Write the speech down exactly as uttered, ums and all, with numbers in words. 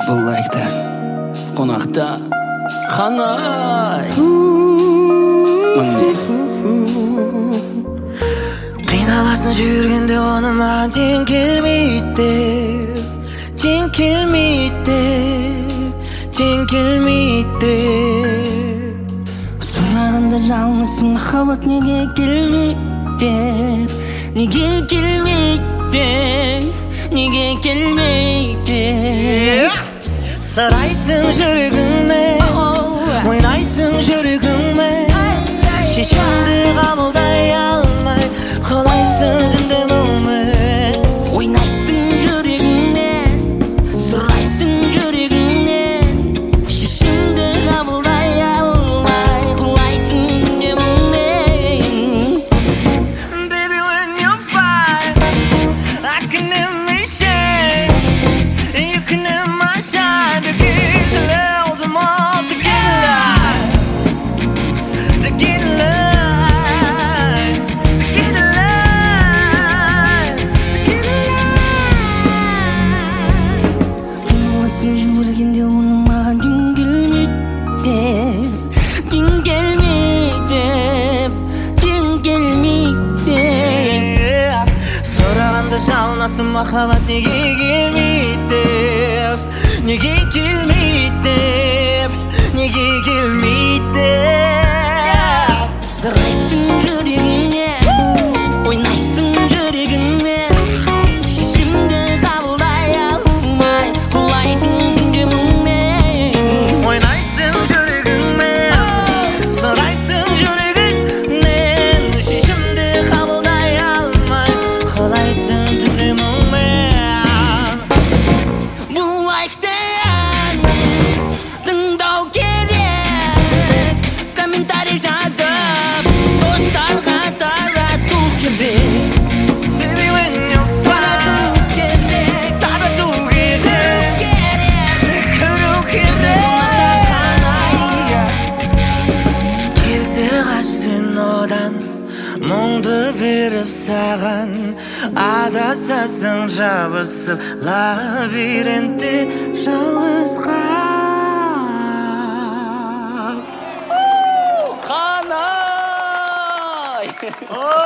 Бұл лайкта қонақта Ханай Мыңмен қиналасың жүргенде оны маған тең келмейді тең келмейді тең келмейді сұрағанда жалмысың махаббат неге келмейді неге келмейді неге келмейді сарайсың жүрегіңмен ойнайсың жүрегіңмен шешімді қабылдай алмай қалайсың түнде мұңмен ойнайсың жүрегіңмен сұрайсың жүрегіңнен шешімді қабылдай алмай қалайсың түнде мұңмен Baby when you're fine I can never shine You can never shine To get the love some more To get alive To get alive To get alive To get alive қиналасың жүргенде оның маған тең келмейді тең келмейді тең келмейді сұрағанда жалынасың махаббат неге келмейді неге келмейді неге келмейді сұрайсың жүрегіңнен ойнайсың жүрегіңмен шешімді қабылдай алмай құлайсың түнде мұңмен ойнайсың жүрегіңмен сұрайсың жүрегіңнен шешімді қабылдай алмай қалайсың түнде мұңмен бұл лайкты ән тыңдау керек комментарий жазып достарға тарату керек Baby when you're fine керек тарату керек керек көру керек келсе қашсың одан мұңды беріп саған адасасың жабысып лабиринтте жалғыз қап Ханай